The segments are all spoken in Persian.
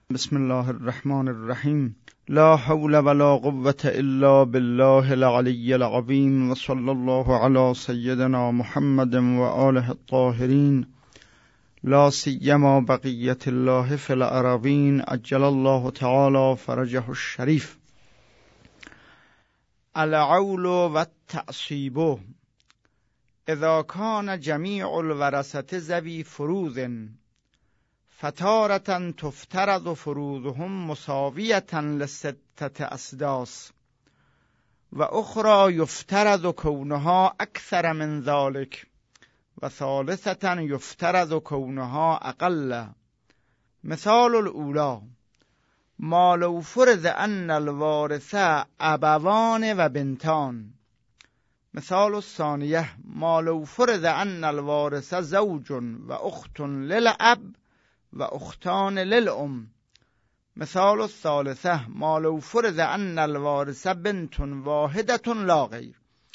بسم الله الرحمن الرحیم. لا حول ولا قوة الا بالله العلی العظیم و صلی الله علی سیدنا محمد و آله الطاهرین، لا سیما بقیت الله فی الارضین عجل الله تعالی فرجه الشریف. العول و التعصیب اذا کان جمیع الورثة ذوی فروض فتارة تفترض فروضهم مساویة لستة اسداس و اخرى یفترض کونها اکثر من ذلك و ثالثة یفترض کونها اقل. مثال الاولی ما لو فرض ان الوارث ابوان و بنتان. مثال الثانیه ما لو فرض ان الوارث زوج و اخت للاب و اختان للام. مثال الثالثه ما لو فرض ان الوارث بنت واحدة لا غیر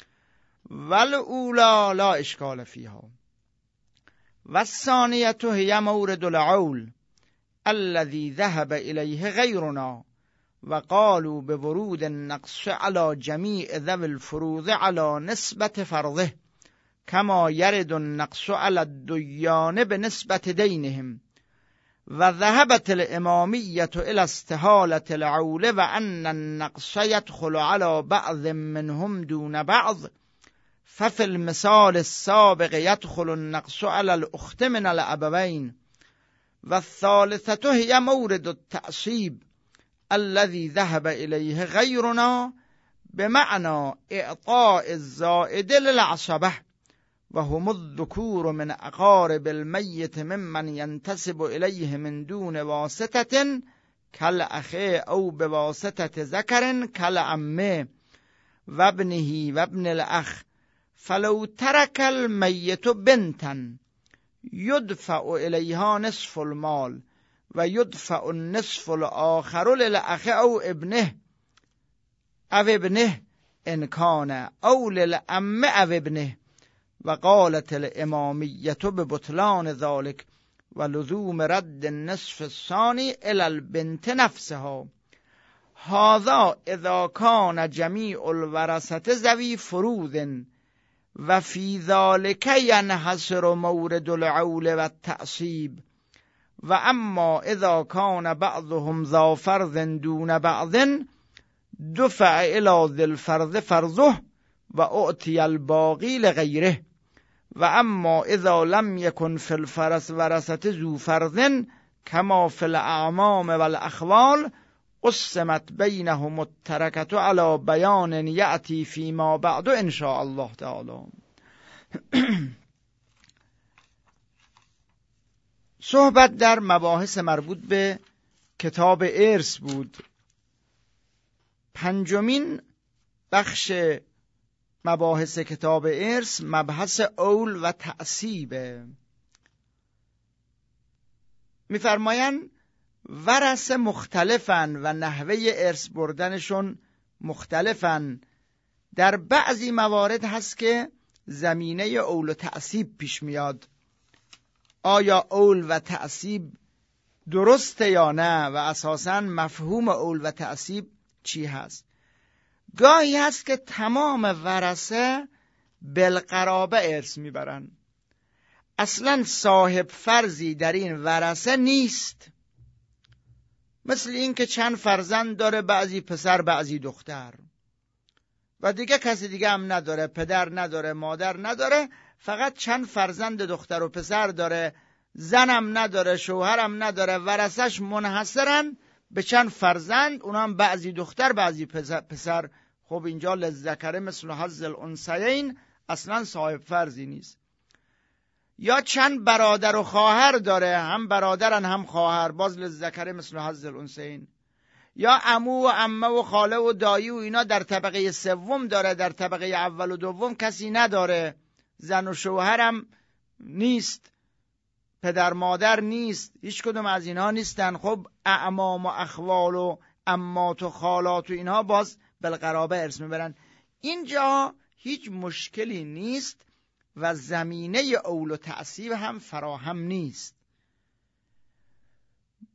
والاولی لا اشکال فیها. و الثانیه هی مورد العول الذي ذهب الیه غیرنا و قالوا بورود النقص على جمیع ذوی الفروض على نسبت فرضه کما یرد النقص على الدیان بنسبت دینهم و ذهبت الامامیة الى استحالة العول و ان النقص يدخل على بعض منهم دون بعض ففي المثال السابق يدخل النقص على الاخت من الابوين. و الثالثة هي مورد التعصیب الذي ذهب إليه غيرنا بمعنى إعطاء الزائد للعصبة وهم الذكور من أقارب الميت ممن ينتسب إليه من دون واسطة كالأخ أو بواسطة ذكر كالعم وابنه وابن الأخ. فلو ترك الميت بنتا يدفع إليها نصف المال و يدفع النصف الآخر للأخ أو ابنه إن كان أو للأم أو ابنه. و قالت الامامیة ببطلان ذلك و لزوم رد النصف الثاني إلى البنت نفسها. هذا إذا كان جميع الورثة ذوي فروض و في ذلك ينحصر مورد العول والتعصيب. و اما اذا كان بعضهم ذا فرض دون بعض دفع الى ذي الفرض فرضه و اعطي الباقي لغيره. و اما اذا لم يكن في الفرس ورثة ذو فرض كما في الاعمام والاخوال قسمت بينهم التركة على بيان يأتي فيما بعد ان شاء الله تعالى. صحبت در مباحث مربوط به کتاب ارث بود. پنجمین بخش مباحث کتاب ارث مبحث عول و تعصیبه. میفرمایند ورثه مختلفن و نحوه ارث بردنشون مختلفن. در بعضی موارد هست که زمینه عول و تعصیب پیش میاد. آیا عول و تعصیب درسته یا نه و اساساً مفهوم عول و تعصیب چی هست؟ گاهی هست که تمام ورثه بالقرابه ارث میبرن، اصلا صاحب فرضی در این ورثه نیست، مثل این که چند فرزند داره، بعضی پسر بعضی دختر و دیگه کسی دیگه هم نداره، پدر نداره، مادر نداره، فقط چند فرزند دختر و پسر داره، زنم نداره، شوهرم نداره، ورثش منحصرن به چند فرزند، اونا هم بعضی دختر بعضی پسر. خب اینجا للذکر مثل حظ الانثیین، اصلا صاحب فرضی نیست. یا چند برادر و خواهر داره، هم برادرن هم خواهر، باز للذکر مثل حظ الانثیین. یا عمو و عمه و خاله و دایی و اینا در طبقه سوم داره، در طبقه اول و دوم کسی نداره، زن و شوهرم نیست، پدر مادر نیست، هیچ کدوم از اینها نیستن. خب اعمام و اخوال و عمات و خالات و اینها باز بالقرابه ارث میبرن. اینجا هیچ مشکلی نیست و زمینه عول و تعصیب هم فراهم نیست.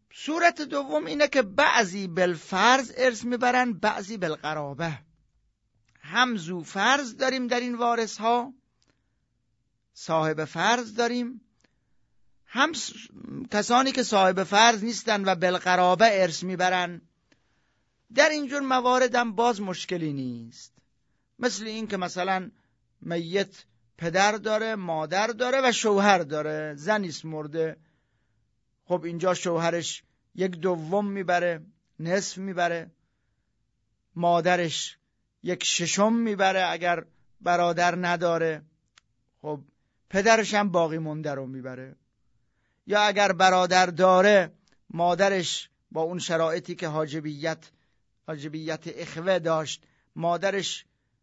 صورت دوم اینه که بعضی بالفرض ارث میبرن، بعضی بالقرابه. هم ذو فرض داریم در این وارث ها، صاحب فرض داریم، هم کسانی که صاحب فرض نیستن و بالقرابه ارث میبرن. در اینجور موارد هم باز مشکلی نیست، مثل این که مثلا میت پدر داره، مادر داره و شوهر داره، زنیست مرده. خب اینجا شوهرش 1/2 میبره، نصف میبره، مادرش 1/6 میبره اگر برادر نداره، خب پدرش هم باقی مونده رو میبره. یا اگر برادر داره، مادرش با اون شرایطی که حاجبیت اخوه داشت، مادرش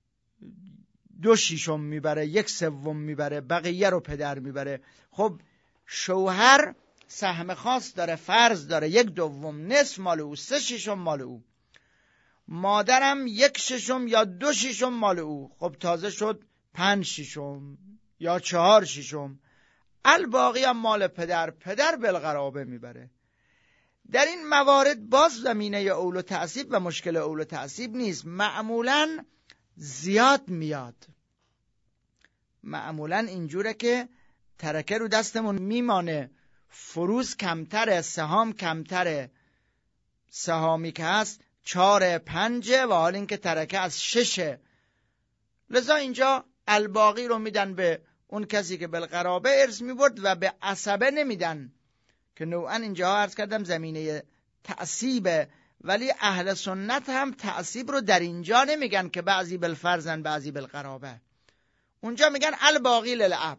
2/6 میبره، 1/3 میبره، بقیه رو پدر میبره. خب شوهر سهم خاص داره، فرض داره، 1/2، نصف مال او، 3/6 مال او. مادرم 1/6 یا 2/6 مال او. خب تازه شد 5/6 یا 4/6. الباقی هم مال پدر بالقرابه میبره. در این موارد باز زمینه اول تعصیب و مشکل اول تعصیب نیست، معمولاً زیاد میاد. معمولاً اینجوره که ترکه رو دستمون میمانه، فروز کمتره، سهام کمتره، سهامی که هست 4 5 و حال این که ترکه از 6. لذا اینجا الباقی رو میدن به اون کسی که بالقرابه ارث میبرد و به عصبه نمیدن، که نوعا اینجا عرض کردم زمینه تعصیبه. ولی اهل سنت هم تعصیب رو در اینجا نمیگن که بعضی بالفرزن بعضی بالقرابه. اونجا میگن الباقی للاب،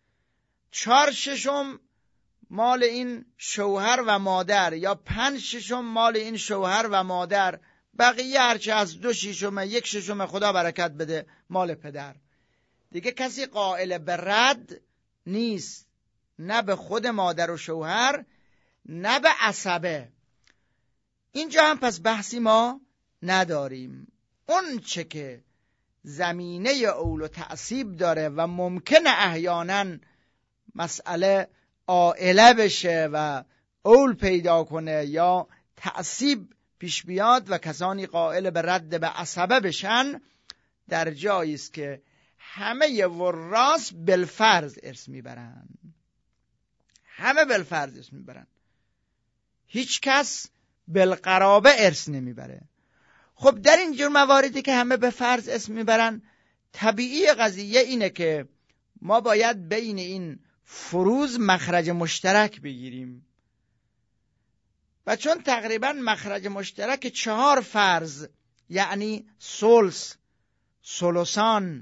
4/6 مال این شوهر و مادر یا 5/6 مال این شوهر و مادر، بقیه هرچه از 2/6 1/6 خدا برکت بده مال پدر. دیگه کسی قائل به رد نیست، نه به خود مادر و شوهر نه به عصبه. اینجا هم پس بحثی ما نداریم. اون چه که زمینه اول و تعصیب داره و ممکنه احیانا مسئله عائله بشه و اول پیدا کنه یا تعصیب پیش بیاد و کسانی قائل به رد به عصبه بشن، در جایی است که همه وراث بالفرض ارث میبرن، همه بالفرض ارث میبرن، هیچ کس بالقرابه ارث نمیبره. خب در این جور مواردی که همه به فرض ارث میبرن، طبیعی قضیه اینه که ما باید بین این فروض مخرج مشترک بگیریم. و چون تقریبا مخرج مشترک 4 فرض، یعنی ثلث، ثلثان،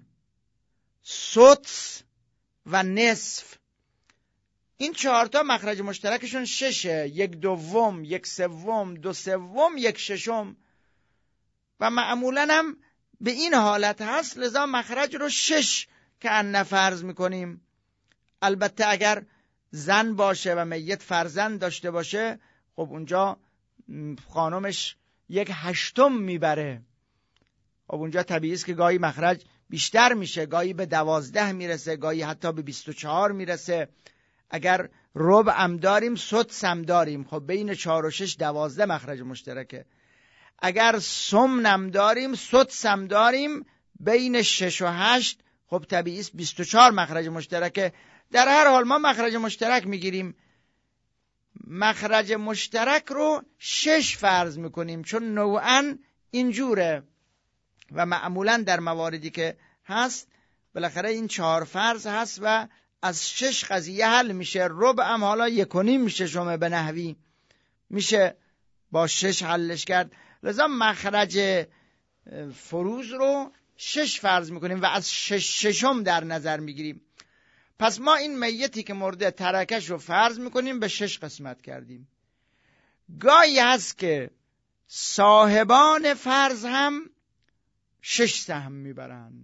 سدس و نصف، این 4 تا مخرج مشترکشون 6، 1/2، 1/3، 2/3، 1/6 و معمولا هم به این حالت هست. لذا مخرج رو 6 که ان فرض میکنیم. البته اگر زن باشه و میت فرزند داشته باشه، خب اونجا خانمش 1/8 میبره. خب اونجا طبیعی است که گاهی مخرج بیشتر میشه، گاهی به 12 میرسه، گاهی حتی به 24 میرسه. اگر ربع هم داریم، سدس هم داریم، خب بین 4 و 6 12 مخرج مشترکه. اگر سمن هم داریم، سدس هم داریم، بین 6 و 8 خب طبیعی است 24 مخرج مشترکه. در هر حال ما مخرج مشترک میگیریم، مخرج مشترک رو 6 فرض میکنیم، چون نوعا اینجوره و معمولا در مواردی که هست بالاخره این 4 فرض هست و از 6 قضیه حل میشه. ربع هم حالا 1.5 میشه، شما به نحوی میشه با 6 حلش کرد. لذا مخرج فروض رو 6 فرض میکنیم و از 6 در نظر میگیریم. پس ما این میتی که مرده ترکش رو فرض میکنیم، به 6 قسمت کردیم. گاهی هست که صاحبان فرض هم 6 سهم میبرن.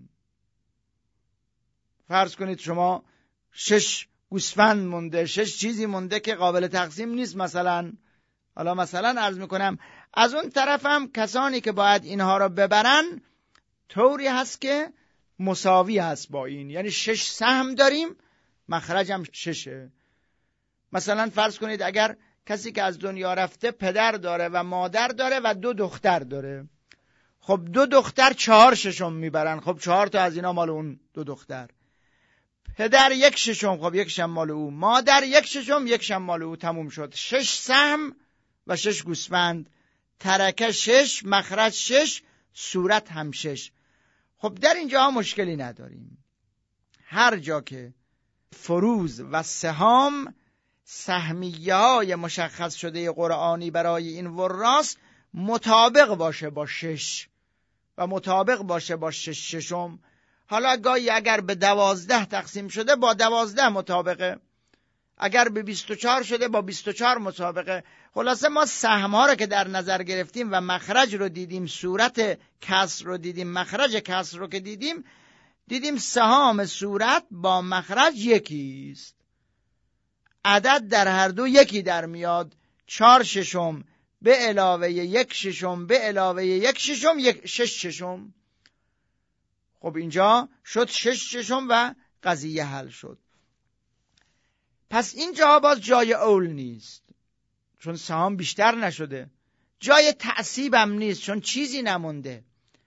فرض کنید شما 6 گوسفند مونده، 6 چیزی مونده که قابل تقسیم نیست، مثلا عرض میکنم. از اون طرف هم کسانی که باید اینها را ببرن طوری هست که مساوی هست با این، یعنی 6 سهم داریم، مخرج هم 6. مثلا فرض کنید اگر کسی که از دنیا رفته پدر داره و مادر داره و 2 دختر داره. خب 2 دختر 4/6 میبرن. خب 4 تا از اینا مال اون 2 دختر. پدر 1/6، خب 1 مال او. مادر 1/6، 1 مال او. تموم شد. 6 سهم و 6 گوسفند. ترکه 6، مخرج 6، صورت هم 6. خب در اینجا مشکلی نداریم. هر جا که فروض و سهام سهمیه‌های مشخص شده قرآنی برای این وراث مطابق باشه با 6 و مطابق باشه با 6/6. حالا گاهی اگر به 12 تقسیم شده با 12 مطابقه، اگر به 24 شده با 24 مطابقه. خلاصه ما سهم‌ها رو که در نظر گرفتیم و مخرج رو دیدیم، صورت کسر رو دیدیم، مخرج کسر رو که دیدیم سهام صورت با مخرج یکیست. عدد در هر دو یکی در میاد. 4/6 به علاوه 1/6 به علاوه 1/6 6/6. خب اینجا شد 6/6 و قضیه حل شد. پس اینجا باز جای اول نیست چون سهام بیشتر نشده. جای تعصیب هم نیست چون چیزی نمونده.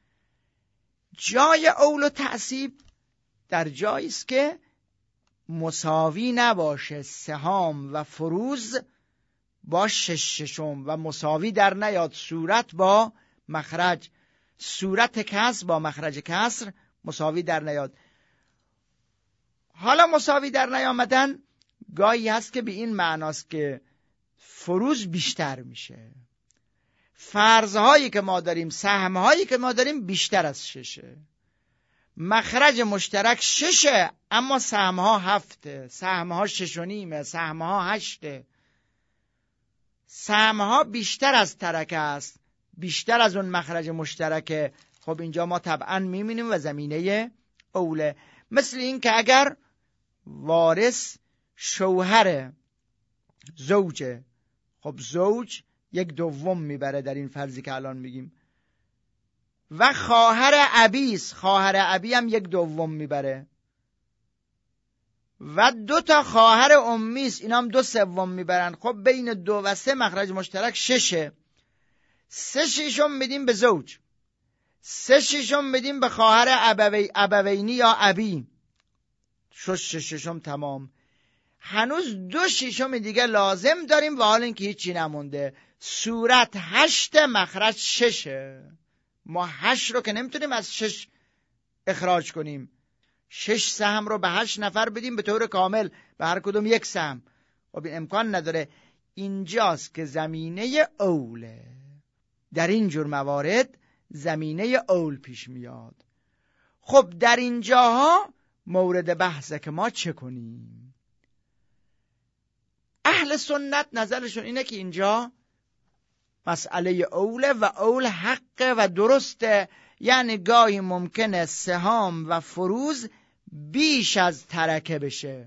جای اول و تعصیب در جایی است که مساوی نباشه سهام و فروض با 6/6 و مساوی در نیاد صورت با مخرج، صورت کسر با مخرج کسر مساوی در نیاد. حالا مساوی در نیامدن گاهی هست که به این معناست که فروض بیشتر میشه، فرضهایی که ما داریم، سهمهایی که ما داریم بیشتر از 6، مخرج مشترک 6 اما سهمها 7، سهمها 6.5، سهمها 8، سهمها بیشتر از ترکه است، بیشتر از اون مخرج مشترکه. خب اینجا ما طبعا میبینیم و زمینه اوله. مثل این که اگر وارث شوهر زوجه، خب زوج 1/2 میبره در این فرضی که الان میگیم، و خواهر ابیست، خواهر ابی هم 1/2 میبره، و 2 تا خواهر امیست، اینا هم 2/3 میبرن. خب بین 2 و 3 مخرج مشترک 6، 3/6 میدیم به زوج، 3/6 میدیم به خواهر ابوینی یا ابی، 6/6 تمام. هنوز 2/6 دیگه لازم داریم و حال اینکه هیچی نمونده. صورت 8، مخرج 6. ما 8 رو که نمیتونیم از 6 اخراج کنیم. 6 سهم رو به 8 نفر بدیم به طور کامل، به هر کدوم 1 سهم. خب این امکان نداره. اینجاست که زمینه اوله. در این جور موارد زمینه اول پیش میاد. خب در اینجاها مورد بحثه که ما چه کنیم. اهل سنت نظرشون اینه که اینجا مسئله اوله و اول حقه و درسته. یعنی گاهی ممکنه سهام و فروض بیش از ترکه بشه.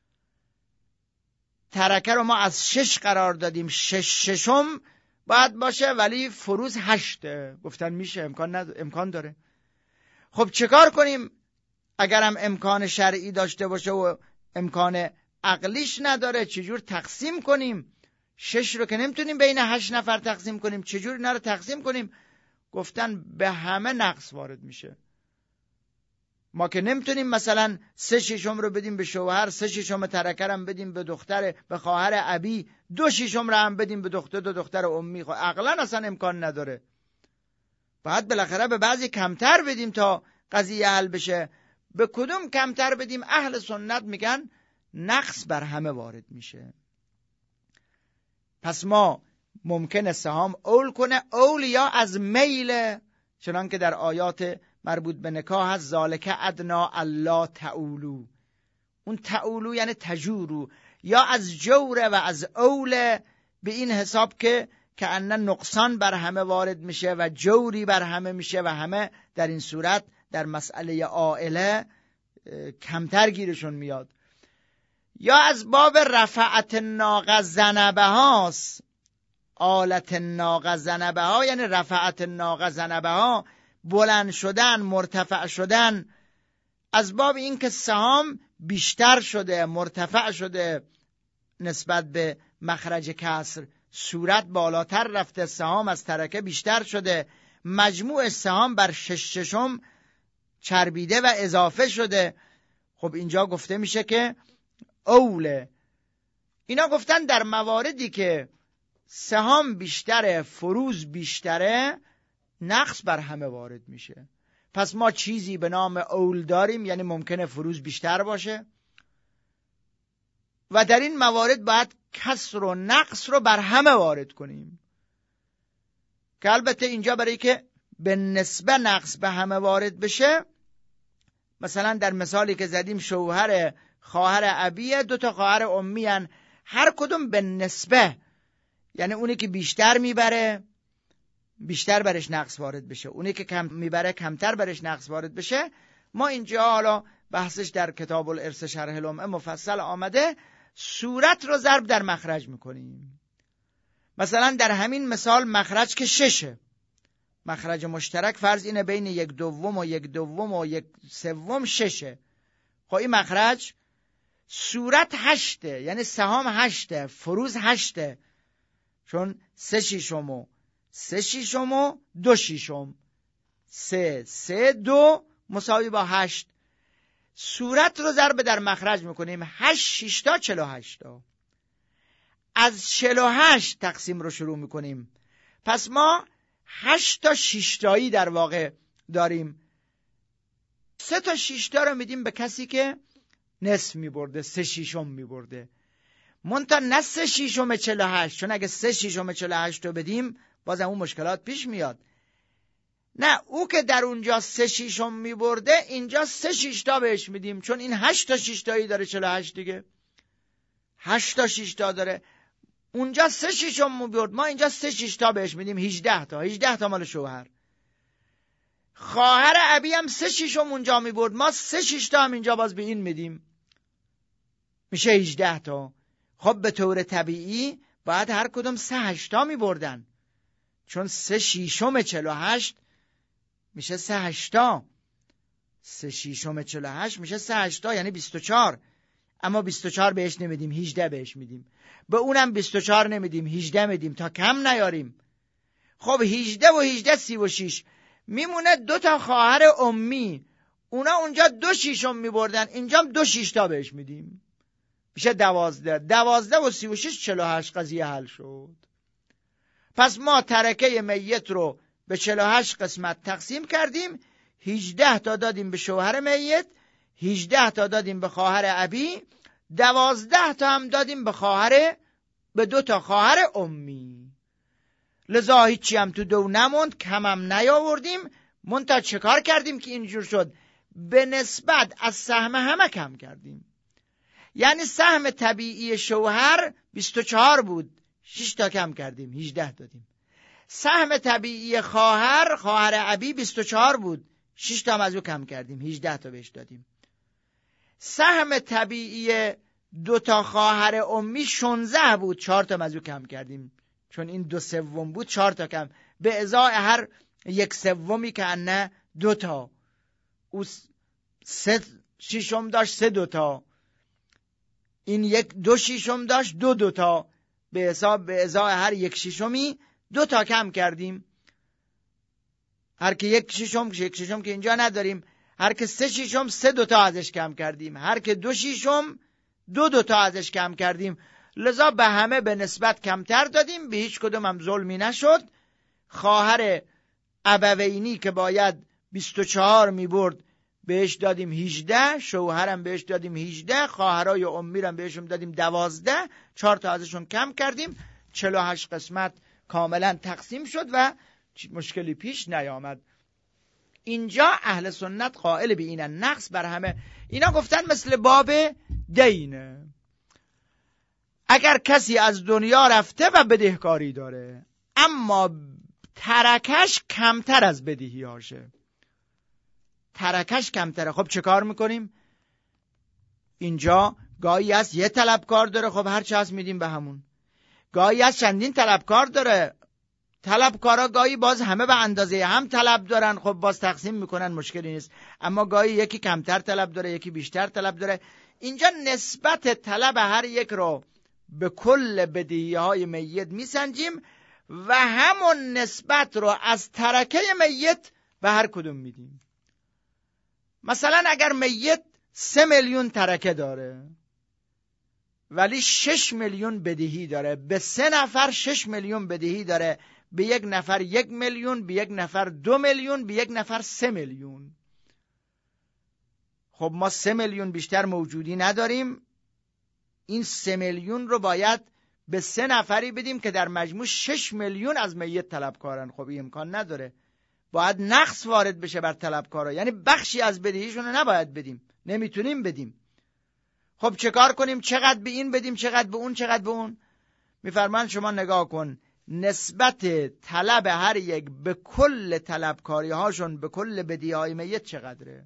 ترکه رو ما از 6 قرار دادیم، 6/6 باید باشه، ولی فروض 8. گفتن میشه، امکان داره. خب چه کار کنیم اگرم امکان شرعی داشته باشه و امکان عقلیش نداره؟ چجور تقسیم کنیم؟ 6 رو که نمیتونیم بین 8 نفر تقسیم کنیم، چجور اینا رو تقسیم کنیم؟ گفتن به همه نقص وارد میشه. ما که نمیتونیم مثلا 3/6 رو بدیم به شوهر، 3/6 ترکه رو بدیم به دختر، به خواهر ابی، 2/6 رو هم بدیم به دو دختر امی. خب عقلا اصلا امکان نداره. باید بالاخره به بعضی کمتر بدیم تا قضیه حل بشه. به کدوم کمتر بدیم؟ اهل سنت میگن نقص بر همه وارد میشه. پس ما ممکنه سهام اول کنه، اول یا از میل، چنان که در آیات مربوط به نکاح هست، ذالک ادنا الا تعولو. اون تعولو یعنی تجورو، یا از جوره و از اول به این حساب که کأنه نقصان بر همه وارد میشه و جوری بر همه میشه و همه در این صورت در مسئله عائله کمتر گیرشون میاد. یا از باب رفعت الناقه ذنبه هاست. آلت الناقه ذنبه ها یعنی رفعت الناقه ذنبه ها، بلند شدن، مرتفع شدن، از باب این که سهام بیشتر شده، مرتفع شده، نسبت به مخرج کسر، صورت بالاتر رفته، سهام از ترکه بیشتر شده، مجموع سهام بر 6/6 چربیده و اضافه شده. خب اینجا گفته میشه که اوله. اینا گفتن در مواردی که سهام بیشتره، فروز بیشتره، نقص بر همه وارد میشه. پس ما چیزی به نام اول داریم، یعنی ممکنه فروز بیشتر باشه و در این موارد باید کسر و نقص رو بر همه وارد کنیم، که البته اینجا برای که به نسبه نقص به همه وارد بشه، مثلا در مثالی که زدیم شوهر خواهر ابیه، 2 تا خواهر امی هن، هر کدوم به نسبه، یعنی اونی که بیشتر میبره بیشتر برش نقص وارد بشه، اونی که کم میبره کمتر برش نقص وارد بشه. ما اینجا حالا بحثش در کتاب الارث شرح لمعه مفصل آمده، صورت رو ضرب در مخرج میکنیم. مثلا در همین مثال مخرج که 6، مخرج مشترک فرض اینه بین 1/2 و 1/2 و 1/3 6. خب این مخرج، صورت 8، یعنی سهام 8، فروز 8، چون 3/6 و 3/6 و 2/6، 3 2 مساوی با 8. صورت رو ضرب در مخرج میکنیم، 8 6 تا 48 تا. از 48 تقسیم رو شروع میکنیم. پس ما 8 تا 6 تایی در واقع داریم. 3 تا 6 تا رو میدیم به کسی که نصف میبرده، 3/6 میبرده. منتها نه 3/6 48، چون اگه 3/6 48 رو بدیم باز اون مشکلات پیش میاد. نه، او که در اونجا 3/6 میبرده، اینجا 3/6 تا بهش میدیم، چون این 8 تا 6 تایی داره 48 دیگه، 8 تا 6 تا داره. اونجا 3/6 میبرد، ما اینجا 3/6 تا بهش میدیم، 18 تا. 18 تا مال شوهر. خواهر ابی هم 3/6 اونجا میبرد، ما 3/6 تا هم اینجا باز به این میدیم، میشه 18 تا. خب به طور طبیعی باید هر کدوم 3/8 تا میبردن، چون 3/6 48 میشه 3/8 تا. 3/6 48 میشه 3/8 تا، یعنی 24. اما 24 بهش نمیدیم، 18 بهش میدیم. به اونم 24 نمیدیم، 18 میدیم تا کم نیاریم. خب 18 و 18 36 میمونه. 2 تا خواهر امی، اونا اونجا 2/6 میبردن، اینجا 2/6 تا بهش میدیم، میشه 12. 12 و 36 48. قضیه حل شد. پس ما ترکه میت رو به 48 قسمت تقسیم کردیم. 18 تا دادیم به شوهر میت، 18 تا دادیم به خواهر ابی، 12 تا هم دادیم به 2 تا خواهر امی. لذا هیچی هم تو دو نموند، کم هم نیاوردیم. منتها چه کار کردیم که اینجور شد؟ به نسبت از سهم همه کم کردیم. یعنی سهم طبیعی شوهر 24 بود، 6 تا کم کردیم، 18 دادیم. سهم طبیعی خواهر ابی 24 بود، 6 تا هم از او کم کردیم، 18 تا بهش دادیم. سهم طبیعی 2 تا خواهر امی 16 بود، 4 تا از او کم کردیم، چون این 2/3 بود، 4 تا کم، به ازای هر 1/3 که نه 2 تا. او 3/6 داشت، 3 2 تا. این 2/6 داشت، 2 تا. به ازای هر 1/6 2 تا کم کردیم. هر که 1/6 که اینجا نداریم، هر که 3/6 3 2 تا ازش کم کردیم، هر که 2/6 2 تا ازش کم کردیم. لذا به همه به نسبت کمتر دادیم، به هیچ کدوم هم ظلمی نشد. خواهر ابوینی که باید 24 میبرد بهش دادیم 18، شوهرم بهش دادیم 18، خواهرای امیرم بهشون دادیم 12، 4 تا ازشون کم کردیم. 48 قسمت کاملا تقسیم شد و مشکلی پیش نیامد. اینجا اهل سنت قائل به اینن، نقص بر همه. اینا گفتن مثل باب دینه، اگر کسی از دنیا رفته و بدهکاری داره اما ترکش کمتر از بدهیاشه، ترکش کمتره، خب چه کار میکنیم؟ اینجا گاهی از یه طلبکار داره، خب هر چه هست میدیم به همون. گاهی از چندین طلبکار داره، طلبکارا گاهی باز همه به اندازه هم طلب دارن، خب باز تقسیم میکنن، مشکلی نیست. اما گاهی یکی کمتر طلب داره، یکی بیشتر طلب داره. اینجا نسبت طلب هر یک رو به کل بدهی‌های میت میسنجیم و همون نسبت رو از ترکه میت به هر کدوم میدیم. مثلا اگر میت 3 میلیون ترکه داره ولی 6 میلیون بدهی داره، به 3 نفر 6 میلیون بدهی داره، به 1 نفر 1 میلیون، به 1 نفر 2 میلیون، به 1 نفر 3 میلیون. خب ما 3 میلیون بیشتر موجودی نداریم، این 3 میلیون رو باید به 3 نفری بدیم که در مجموع 6 میلیون از میت طلبکارن. خب این امکان نداره، باید نقص وارد بشه بر طلبکارا، یعنی بخشی از بدهیشون رو نباید بدیم، نمیتونیم بدیم. خب چه کار کنیم؟ چقدر به این بدیم، چقدر به اون، چقدر به اون؟ میفرمان شما نگاه کن نسبت طلب هر یک به کل طلبکاری هاشون به کل بدهی های میت چقدره.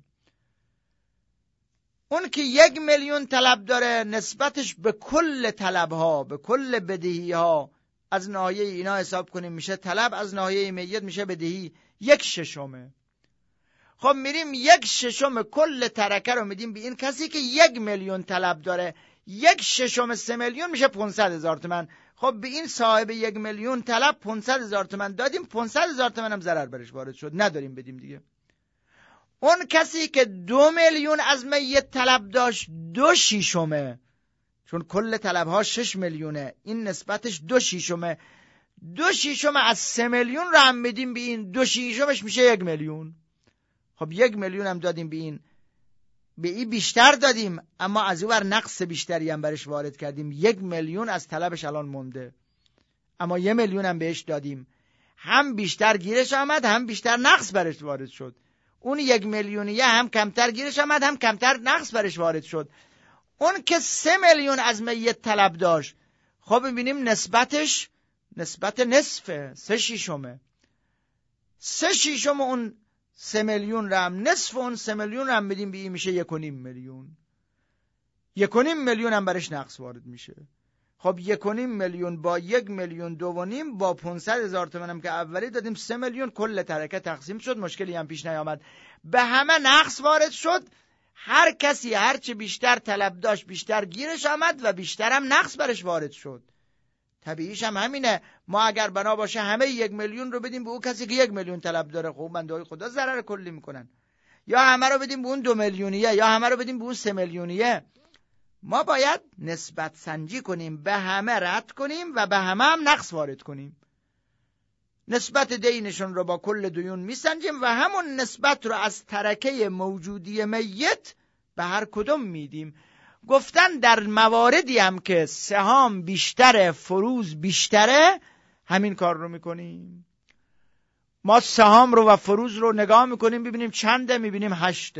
اون که 1 میلیون طلب داره نسبتش به کل طلب ها به کل بدهی ها از ناحیه اینا حساب کنیم میشه طلب، از ناحیه میت میشه بدهی 1/6. خب میریم 1/6 کل ترکه رو میدیم به این کسی که 1 میلیون طلب داره، 1/6 3 میلیون میشه 500,000 تومان. خب به این صاحب 1 میلیون طلب 500,000 تومان دادیم، 500,000 تومان هم ضرر برش وارد شد، نداریم بدیم دیگه. اون کسی که 2 میلیون از میت طلب داشت 2/6، چون کل طلب ها 6 میلیونه، این نسبتش 2/6، 2/6 از 3 میلیون رو هم میدیم به این، 2/6 میشه 1 میلیون. خب 1 میلیون هم دادیم به این بیشتر دادیم، اما از اون ور نقص بیشتری هم برش وارد کردیم، 1 میلیون از طلبش الان مونده، اما 1 میلیون هم بهش دادیم، هم بیشتر گیرش آمد هم بیشتر نقص برش وارد شد. اون 1 میلیونیه هم کمتر گیرش آمد هم کمتر نقص برش وارد شد. اون که 3 میلیون از میت طلب داشت، خب ببینیم نسبتش نسبت نصفه، 3/6. 3/6 اون 3 میلیون رو هم نصف اون 3 میلیون رو هم بدیم به این میشه 1.5 میلیون. 1.5 میلیون هم برش نقص وارد میشه. خب 1.5 میلیون با 1 میلیون 2.5 با 500,000 تومان هم که اولی دادیم 3 میلیون کل ترکه تقسیم شد، مشکلی هم پیش نیامد، به همه نقص وارد شد. هر کسی هرچه بیشتر طلب داشت بیشتر گیرش آمد و بیشتر هم نقص برش وارد شد. طبیعیش هم همینه، ما اگر بنا باشه همه 1 میلیون رو بدیم به اون کسی که 1 میلیون طلب داره، خب بنده خدا ضرر کلی میکنن. یا همه رو بدیم به اون 2 میلیونیه یا همه رو بدیم به اون 3 میلیونیه. ما باید نسبت سنجی کنیم، به همه رد کنیم و به همه هم نقص وارد کنیم. نسبت دینشون رو با کل دیون میسنجیم و همون نسبت رو از ترکه موجودی میت به هر کدوم میدیم. گفتن در مواردی هم که سهام بیشتره، فروض بیشتره، همین کار رو میکنیم. ما سهام رو و فروض رو نگاه میکنیم ببینیم چنده، میبینیم 8.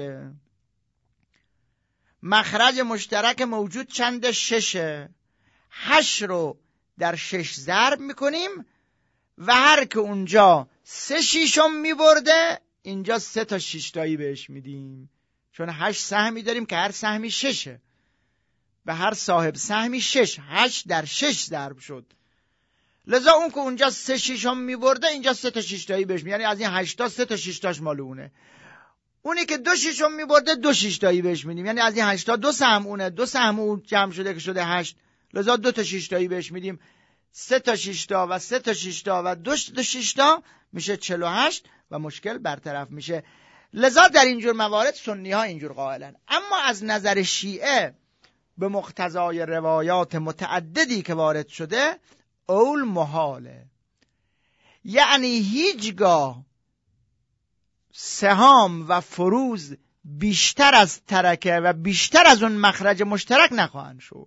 مخرج مشترک موجود چنده؟ 6. 8 رو در 6 ضرب میکنیم و هر که اونجا 3/6 میبرده اینجا 3 تا 6 تایی بهش میدیم، چون 8 سهمی داریم که هر سهمی 6، به هر صاحب سهمی 6. 8 در 6 ضرب شد، لذا اون که اونجا 3/6 میبرده اینجا 3 تا 6 تایی بهش، یعنی از این 8 تا 3 تا 6 تاش مال اونه. اونی که 2/6 میبرده 2 6 تایی بهش میدیم، یعنی از این 8 تا 2 سهم اونه، 2 سهم اون جمع شده که شده 8، لذا 2 تا 6 تایی بهش میدیم. 3 تا 6 تا و 3 تا 6 تا و 2 تا 6 تا میشه 48 و مشکل برطرف میشه. لذا در اینجور موارد سنی ها اینجور قائلن. اما از نظر شیعه به مقتضای روایات متعددی که وارد شده اول محاله، یعنی هیچگاه سهام و فروض بیشتر از ترکه و بیشتر از اون مخرج مشترک نخواهند شد.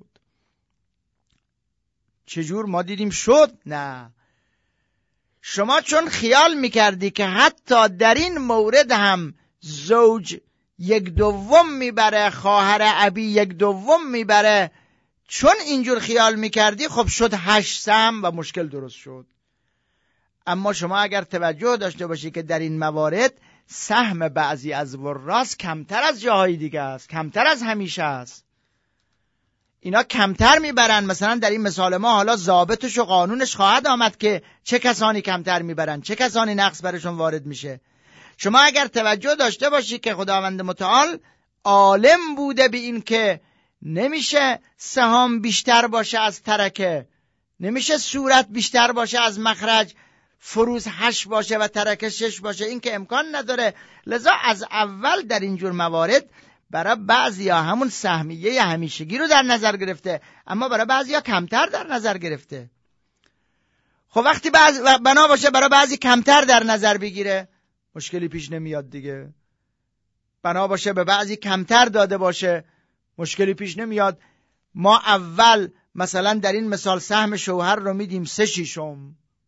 چجور ما دیدیم شد؟ نه، شما چون خیال میکردی که حتی در این مورد هم زوج 1/2 میبره، خواهر ابی 1/2 میبره، چون اینجور خیال میکردی خب شد 8 سهم و مشکل درست شد. اما شما اگر توجه داشته باشی که در این موارد سهم بعضی از وراث کمتر از جاهای دیگه است، کمتر از همیشه است، اینا کمتر میبرن. مثلا در این مثال ما حالا ضابطش و قانونش خواهد آمد که چه کسانی کمتر میبرن، چه کسانی نقص برشون وارد میشه. شما اگر توجه داشته باشی که خداوند متعال عالم بوده به این که نمیشه سهام بیشتر باشه از ترکه، نمیشه صورت بیشتر باشه از مخرج، فروز 8 باشه و ترکه 6 باشه، این که امکان نداره. لذا از اول در اینجور موارد برای بعضیا همون سهمیه همیشگی رو در نظر گرفته، اما برای بعضیا کمتر در نظر گرفته. خب وقتی بنا باشه برای بعضی کمتر در نظر بگیره، مشکلی پیش نمیاد دیگه. بنا باشه به بعضی کمتر داده باشه، مشکلی پیش نمیاد. ما اول مثلا در این مثال سهم شوهر رو میدیم 3/6،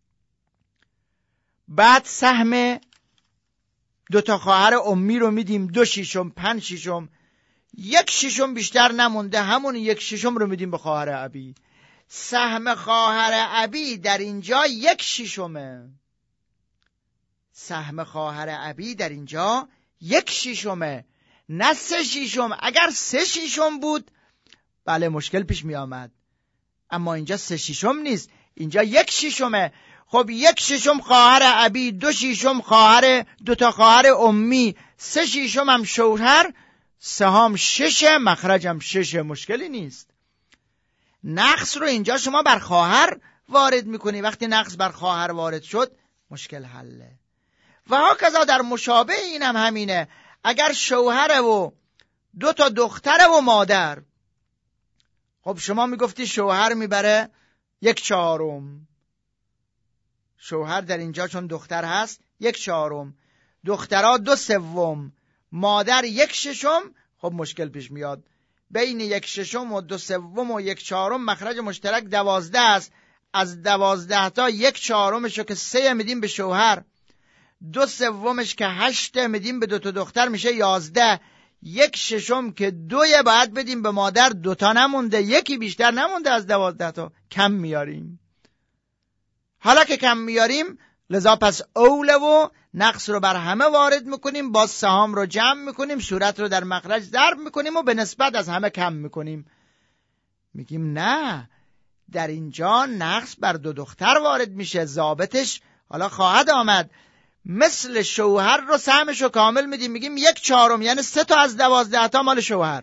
بعد سهم 2 خواهر امی رو میدیم 2/6، 5/6، 1/6 بیشتر نمونده، همون 1/6 رو میدیم به خواهر ابی. سهم خواهر ابی در اینجا 1/6، سهم خواهر ابی در اینجا 1/6، نه 3/6. اگر 3/6 بود بله مشکل پیش می آمد، اما اینجا 3/6 نیست، اینجا 1/6. خب 1/6 خواهر ابی، 2/6 خواهر 2 خواهر امی، 3/6 هم شوهر، سهام 6، مخرجم 6، مشکلی نیست. نقص رو اینجا شما بر خواهر وارد میکنی، وقتی نقص بر خواهر وارد شد مشکل حله. و هاکذا در مشابه این هم همینه. اگر شوهر و 2 دختر و مادر، خب شما میگفتی شوهر میبره 1/4، شوهر در اینجا چون دختر هست 1/4، دخترها 2/3، مادر 1/6. خب مشکل پیش میاد. بین 1/6 و 2/3 و 1/4 مخرج مشترک 12 است. از 12 تا 1/4 که 3 میدیم به شوهر، 2/3 که 8 میدیم به 2 دختر، میشه 11. 1/6 که 2 باید بدیم به مادر، 2 نمونده، 1 بیشتر نمونده از 12 تا، کم میاریم. حالا که کم میاریم لذا پس اوله و نقص رو بر همه وارد میکنیم، باز سهام رو جمع میکنیم، صورت رو در مخرج ضرب میکنیم و به نسبت از همه کم میکنیم. میگیم نه، در اینجا نقص بر 2 دختر وارد میشه، ضابطش حالا خواهد آمد. مثل شوهر رو سهمش رو کامل میدیم، میگیم 1/4، یعنی 3 تا از 12 تا مال شوهر.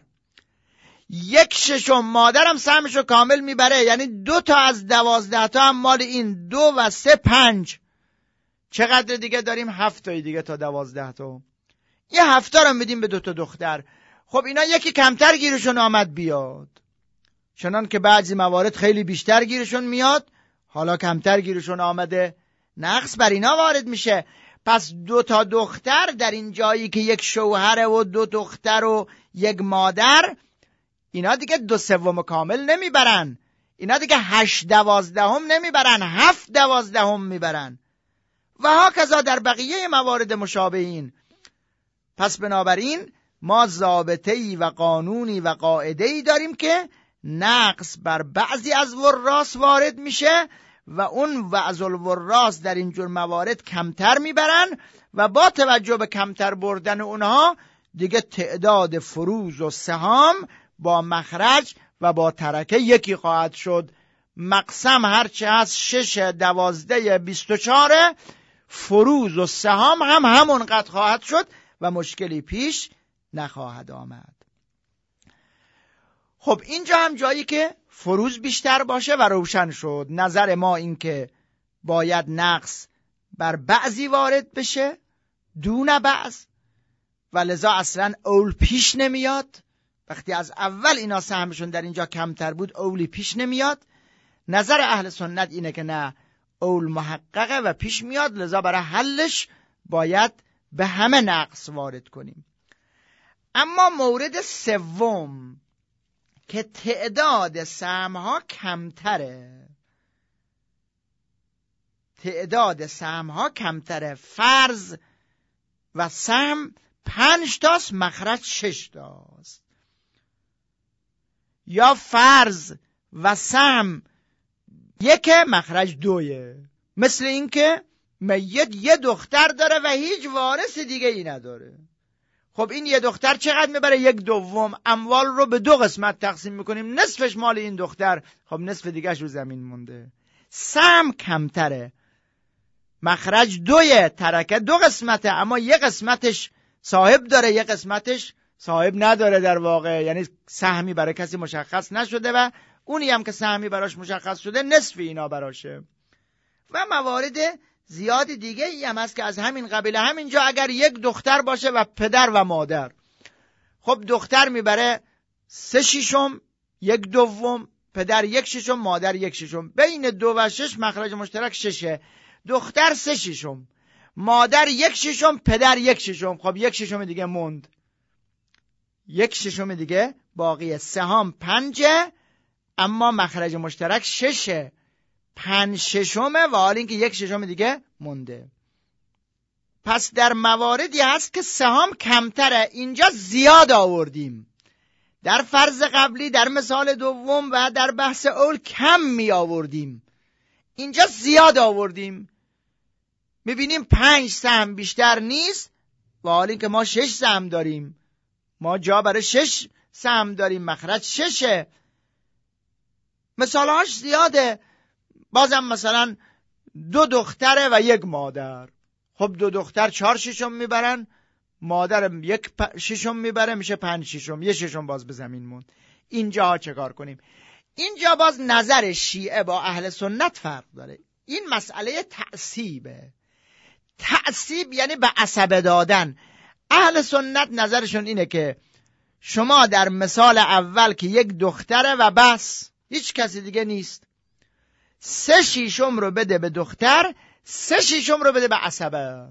1/6 مادرم سهمش رو کامل میبره، یعنی 2 تا از 12 تا هم مال این. 2 و 3 5. چقدر دیگه داریم؟ 7 تا دیگه تا 12 تا. یه 7 رو میدیم به 2 دختر. خب اینا یکی کمتر گیرشون آمد بیاد، چنان که بعضی موارد خیلی بیشتر گیرشون میاد، حالا کمتر گیرشون آمده، نقص بر اینا وارد میشه. پس 2 دختر در این جایی که 1 شوهر و 2 دختر و 1 مادر، اینا دیگه 2/3 کامل نمیبرن، اینا دیگه 8/12 نمیبرن، 7/12 میبرن. و هاکذا در بقیه موارد مشابه این. پس بنابراین ما ضابطه‌ای و قانونی و قاعده‌ای داریم که نقص بر بعضی از وراث وارد میشه و اون وعظ الوراث در اینجور موارد کمتر میبرن و با توجه به کمتر بردن اونها دیگه تعداد فروز و سهام با مخرج و با ترکه یکی خواهد شد. مقسم هرچه هست 6 12 24، فروز و سهام هم همونقدر خواهد شد و مشکلی پیش نخواهد آمد. خب اینجا هم جایی که فروز بیشتر باشه و روشن شد. نظر ما این که باید نقص بر بعضی وارد بشه دون بعض و لذا اصلا اول پیش نمیاد. وقتی از اول اینا سهمشون در اینجا کمتر بود اولی پیش نمیاد. نظر اهل سنت اینه که نه، اول محققه و پیش میاد، لذا برای حلش باید به همه نقص وارد کنیم. اما مورد سوم که تعداد سهم‌ها کمتره، تعداد سهم‌ها کمتره، فرض و سهم 5 تاست، مخرج 6 تاست، یا فرض و سهم 1 مخرج 2. مثل این که میت 1 دختر داره و هیچ وارث دیگه ای نداره. خب این 1 دختر چقدر میبره؟ 1/2. اموال رو به 2 قسمت تقسیم میکنیم، نصفش مال این دختر، خب نصف دیگهش رو زمین مونده. سهم کمتره، مخرج 2، ترکه 2 قسمته، اما 1 قسمتش صاحب داره، 1 قسمتش صاحب نداره در واقع، یعنی سهمی برای کسی مشخص نشده و اونی هم که سهمی براش مشخص شده نصف اینا براشه. و موارد زیاد دیگه ای هم هست که از همین قبیله. همینجا اگر یک دختر باشه و پدر و مادر، خب دختر میبره 3/6، 1/2، پدر 1/6، مادر 1/6. بین 2 و 6 مخرج مشترک 6. دختر 3/6، مادر 1/6، پدر 1/6. خب 1/6 دیگه موند، 1/6 دیگه باقیه. سهام 5 اما مخرج مشترک 6، 5/6 و حال اینکه 1/6 دیگه مونده. پس در مواردی هست که سهام کمتره، اینجا زیاد آوردیم. در فرض قبلی، در مثال دوم و در بحث اول کم می آوردیم، اینجا زیاد آوردیم. میبینیم 5 سهم بیشتر نیست و حال اینکه ما 6 سهم داریم، ما جا برای 6 سهم داریم، مخرج 6. مثالهاش زیاده. بازم مثلا 2 دختره و 1 مادر. خب 2 دختر 4/6 میبرن، مادر 1/6 میبره، میشه 5/6. 1/6 باز به زمین موند. اینجا چه کار کنیم؟ اینجا باز نظر شیعه با اهل سنت فرق داره. این مسئله تعصیبه. تعصیب یعنی به عصبه دادن. اهل سنت نظرشون اینه که شما در مثال اول که 1 دختره و بس، هیچ کسی دیگه نیست، 3/6 رو بده به دختر، 3/6 رو بده به عصبه.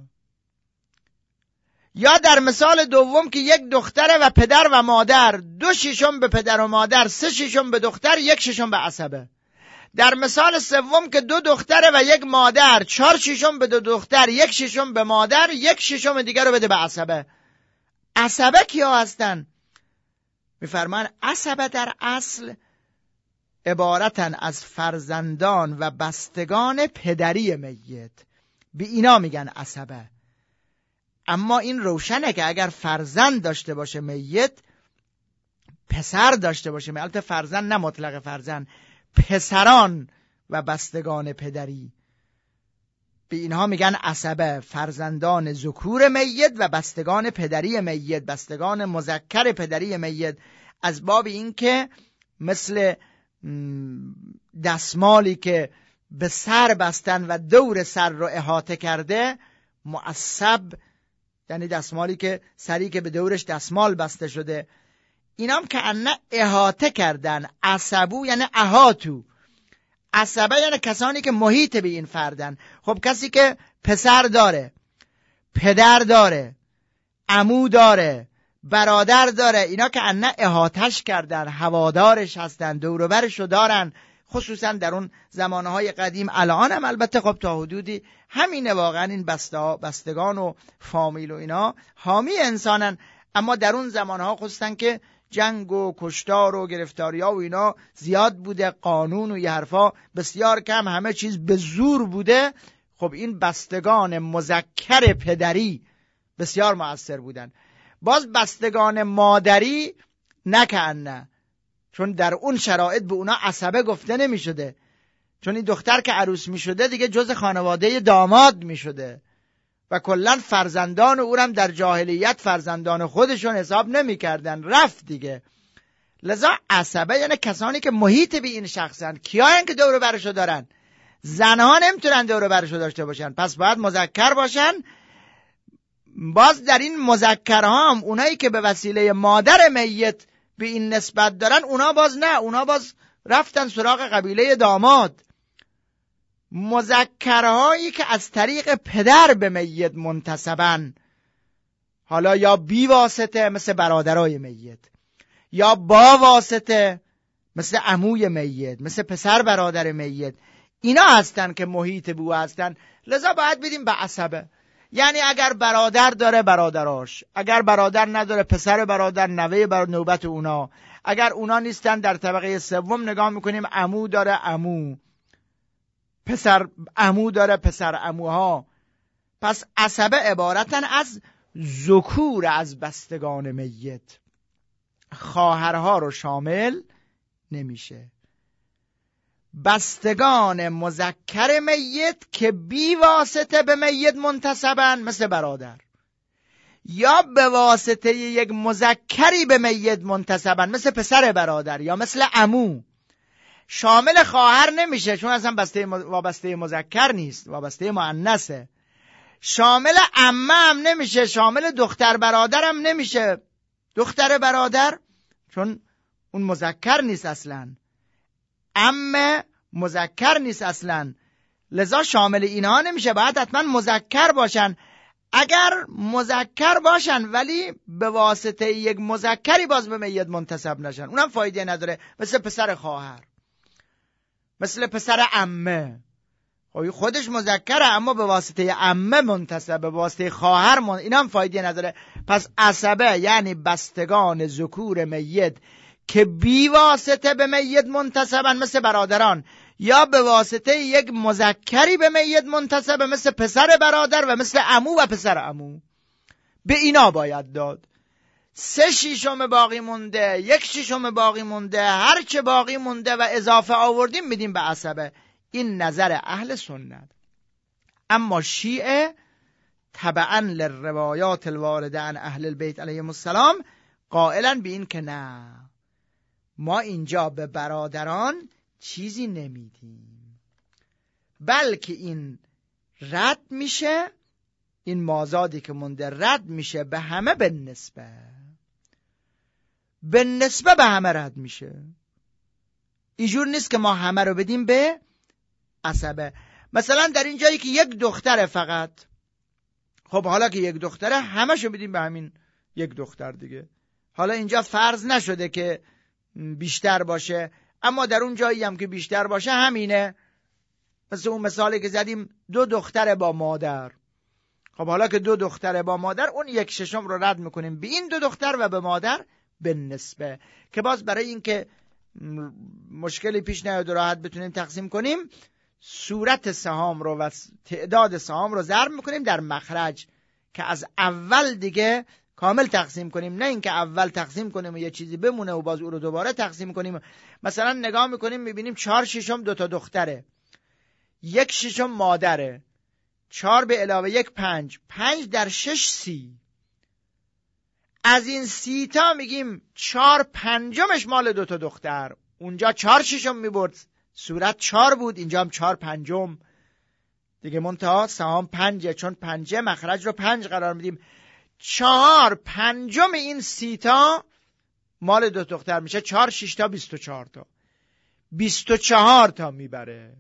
یا در مثال دوم که 1 دختره و پدر و مادر، 2/6 به پدر و مادر، 3/6 به دختر، 1/6 به عصبه. در مثال سوم که 2 دختره و 1 مادر، 4/6 به 2 دختر، 1/6 به مادر، 1/6 دیگر رو بده به عصبه. عصبه کیا هستن؟ میفرمان عصبه در اصل عبارتن از فرزندان و بستگان پدری میت، به اینا میگن عصبه. اما این روشنه که اگر فرزند داشته باشه میت، پسر داشته باشه، البته فرزند نه مطلق فرزند، پسران و بستگان پدری، به اینها میگن عصبه. فرزندان ذکور میت و بستگان پدری میت، بستگان مذکر پدری میت، از باب این که مثل دستمالی که به سر بستن و دور سر رو احاطه کرده، معصب یعنی دستمالی که سری که به دورش دستمال بسته شده، اینام که انه احاطه کردن. عصبو یعنی احاطو. عصبه یعنی کسانی که محیط به این فردن. خب کسی که پسر داره، پدر داره، عمو داره، برادر داره، اینا که انه احاطش کردن، هوادارش هستن، دوروبرشو دارن، خصوصا در اون زمانهای قدیم. الان هم البته خب تا حدودی همینه واقعا، این بستگان و فامیل و اینا حامی انسانن. اما در اون زمانها خصوصا که جنگ و کشتار و گرفتاریا و اینا زیاد بوده، قانون و یه حرفا بسیار کم، همه چیز به زور بوده. خب این بستگان مذکر پدری بسیار مؤثر بودن. باز بستگان مادری نکنه، چون در اون شرایط به اونا عصبه گفته نمی شده، چون این دختر که عروس می شده دیگه جز خانواده داماد می شده و کلن فرزندان او هم در جاهلیت فرزندان خودشون حساب نمی کردن، رفت دیگه. لذا عصبه یعنی کسانی که محیط به این شخصن. کیا هن که دور برشو دارن؟ زنها نمیتونن دور برشو داشته باشن، پس باید مذکر باشن. باز در این مذکرها هم اونایی که به وسیله مادر میت به این نسبت دارن، اونا باز نه، اونا باز رفتن سراغ قبیله داماد. مذکرهایی که از طریق پدر به میت منتسبن، حالا یا بی واسطه مثل برادرای میت، یا با واسطه مثل عموی میت، مثل پسر برادر میت، اینا هستن که محیط بو هستن. لذا باید بدیم به عصبه. یعنی اگر برادر داره برادراش، اگر برادر نداره پسر برادر، نوه برادر، نوبت اونا. اگر اونا نیستن در طبقه سوم نگاه میکنیم عمو داره عمو، پسر عمو داره پسر عموها. پس عصبه عبارتن از ذکور از بستگان میت، خواهرها رو شامل نمیشه. بستگان مذکر میت که بی واسطه به میت منتسبن مثل برادر، یا به واسطه یک مذکری به میت منتسبن، مثل پسر برادر یا مثل عمو. شامل خواهر نمیشه چون اصلا وابسته مذکر نیست، وابسته مؤنثه. شامل عمه هم نمیشه، شامل دختر برادر هم نمیشه. دختر برادر چون اون مذکر نیست اصلا، عمه مذکر نیست اصلا، لذا شامل اینها نمیشه، باید حتما مذکر باشن. اگر مذکر باشن ولی به واسطه یک مذکری باز به میت منتسب نشن، اونم فایده نداره، مثل پسر خواهر، مثل پسر عمه. خودش مذکره اما به واسطه عمه منتسب، به واسطه خواهر اینم فایده نداره. پس عصبه یعنی بستگان ذکور میت که بی واسطه به میت منتسبن، مثل برادران، یا به واسطه یک مذکری به میت منتسبه، مثل پسر برادر و مثل عمو و پسر عمو. به اینا باید داد. 3/6 باقی مونده، 1/6 باقی مونده، هر چه باقی مونده و اضافه آوردیم میدیم به عصبه. این نظر اهل سنت. اما شیعه تبعا للروایات الوارده عن اهل البیت علیهم السلام قائلا به این که نه، ما اینجا به برادران چیزی نمیدیم، بلکه این رد میشه، این مازادی که مونده رد میشه به همه، به نسبه به همه رد میشه. اینجور نیست که ما همه رو بدیم به عصبه. مثلا در این جایی که یک دختره فقط، خب حالا که یک دختره همه شو بدیم به همین یک دختر دیگه. حالا اینجا فرض نشده که بیشتر باشه، اما در اون جایی هم که بیشتر باشه همینه. مثل اون مثالی که زدیم 2 دختر با مادر. خب حالا که 2 دختر با مادر، اون 1/6 رو رد میکنیم به این 2 دختر و به مادر به نسبه، که باز برای این که مشکلی پیش نیاد و راحت بتونیم تقسیم کنیم، صورت سهام رو و تعداد سهام رو ضرب میکنیم در مخرج که از اول دیگه کامل تقسیم کنیم، نه اینکه اول تقسیم کنیم و یه چیزی بمونه و باز او رو دوباره تقسیم کنیم. مثلا نگاه میکنیم میبینیم 4/6 2 تا دختره، 1/6 مادره، 4 به علاوه 1 5 در 6 30. از این 30 تا میگیم 4/5 مال 2 تا دختر. اونجا 4/6 میبرد، صورت 4 بود، اینجا هم 4/5 دیگه، منتها سهام 5 چون 5 مخرج رو 5 قرار میدیم. 4/5 این 30 تا مال 2 دختر میشه. 4/6 تا 24 تا 24 تا میبره.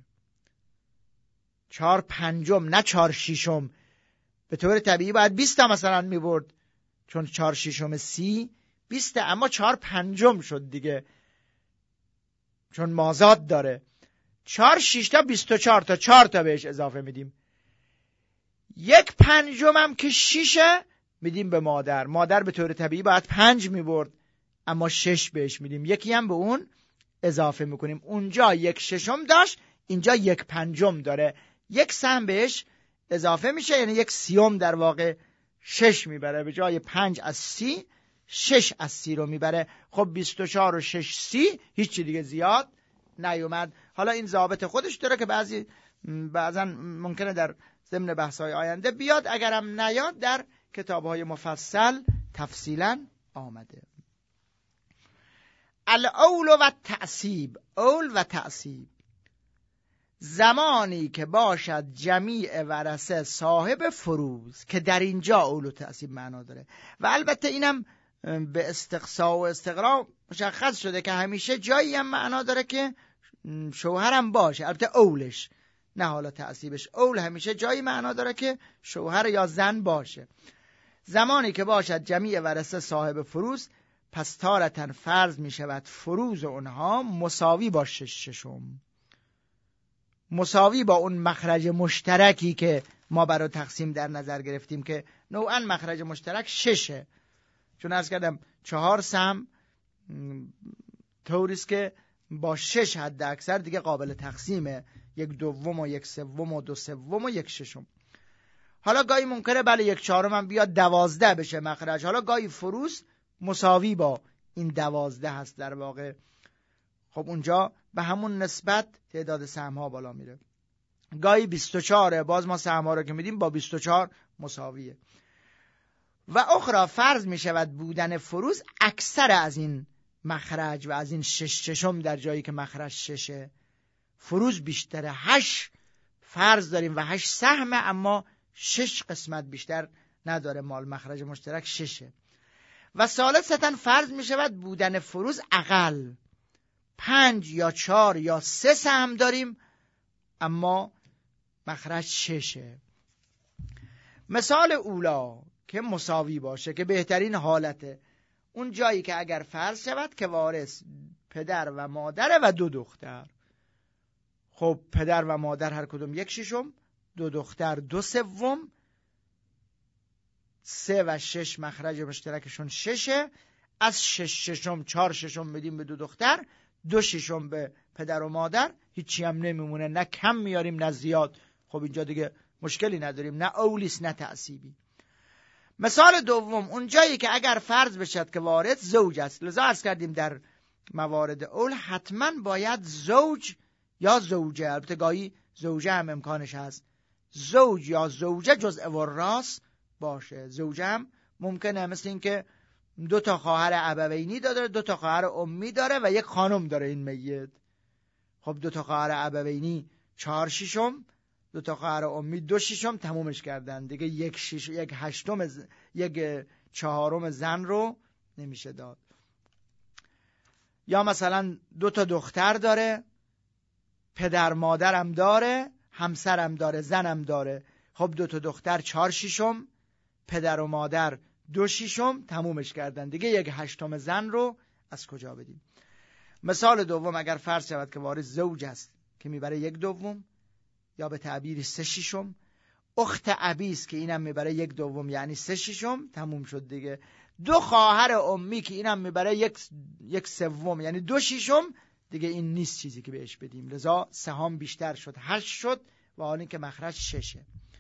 4/5 نه 4/6. به طور طبیعی باید 20 تا مثلا میبرد، چون 4/6 30 20، اما 4/5 شد دیگه چون مازاد داره. 4/6 تا 24 تا 4 تا بهش اضافه میدیم. 1/5 هم که 6 میدیم به مادر. مادر به طور طبیعی باید 5 میبرد، اما 6 بهش میدیم، یکی هم به اون اضافه میکنیم. اونجا 1/6 داشت، اینجا 1/5 داره، 1 سهم بهش اضافه میشه، یعنی 1/30 در واقع 6 میبره. به جای 5 از 30 6 از 30 رو میبره. خب 24 و 6 30 هیچی دیگه زیاد نیومد. حالا این ضابط خودش داره که بعضا ممکنه در ضمن بحث‌های آینده بیاد، اگرم نیاد در کتاب‌های مفصل تفصیلا آمده. الاول و تعصیب. اول و تعصیب زمانی که باشد جمیع ورثه صاحب فروض، که در اینجا اول و تعصیب معنا داره. و البته اینم به استقصا و استقرا مشخص شده که همیشه جایی هم معنا داره که شوهرم باشه، البته اولش نه حالا تعصیبش. اول همیشه جایی معنا داره که شوهر یا زن باشه. زمانی که باشد جمیع ورثه صاحب فروض، پس تارتن فرض می شود فروض اونها مساوی با 6/6، مساوی با اون مخرج مشترکی که ما برای تقسیم در نظر گرفتیم که نوعا مخرج مشترک 6، چون عرض کردم 4 سهم طوریست که با 6 حد اکثر دیگه قابل تقسیمه، 1/2 و 1/3 و 2/3 و 1/6. حالا گاهی ممکنه بله 1/4 هم بیاد 12 بشه مخرج. حالا گاهی فروض مساوی با این 12 هست در واقع. خب اونجا به همون نسبت تعداد سهم ها بالا میره. گاهی 24 باز ما سهم ها رو که میدیم با 24 مساویه. و اخرى فرض می شود بودن فروز اکثر از این مخرج و از این ششم در جایی که مخرج 6 فروز بیشتره. 8 فرض داریم و 8 سهمه، اما 6 قسمت بیشتر نداره، مال مخرج مشترک 6. و ثالثاً فرض می شود بودن فروز اقل، 5 یا 4 یا 3 سهم داریم اما مخرج 6. مثال اولا که مساوی باشه که بهترین حالته، اون جایی که اگر فرض شود که وارث پدر و مادر و 2 دختر. خب پدر و مادر هر کدوم 1/6، 2 دختر 2/3، 3 و 6 مخرج مشترکشون 6. از 6/6 4/6 بدیم به 2 دختر، 2/6 به پدر و مادر، هیچی هم نمیمونه، نه کم میاریم نه زیاد. خب اینجا دیگه مشکلی نداریم، نه اولیس نه تعصیبی. مثال دوم، اون جایی که اگر فرض بشد که وارث زوج است. لذا عرض کردیم در موارد اول حتما باید زوج یا زوجه، البته گاهی زوجه هم امکانش هست، زوج یا زوجه جزء وراث باشه. زوجه هم ممکنه، مثل این که 2 تا خواهر ابوینی داره، 2 تا خواهر امی داره و 1 خانم داره این میت. خب 2 تا خواهر ابوینی 4/6، 2 تا خواهر امی 2/6، تمومش کردن دیگه. 1/8 1/4 زن رو نمیشه داد. یا مثلا 2 تا دختر داره، پدر مادرم داره، همسرم داره، زنم داره. خب 2 تا دختر 4/6، پدر و مادر 2/6، تمومش کردن دیگه. 1/8 زن رو از کجا بدیم؟ مثال دوم، اگر فرض شود که وارث زوج است که میبره 1/2 یا به تعبیر 3/6، اخت ابی است که اینم میبره 1/2 یعنی 3/6، تموم شد دیگه. 2 خواهر امی که اینم میبره 1/3 یعنی 2/6، دیگه این نیست چیزی که بهش بدیم. لذا سهام بیشتر شد، 8 شد و حال این که مخرج 6.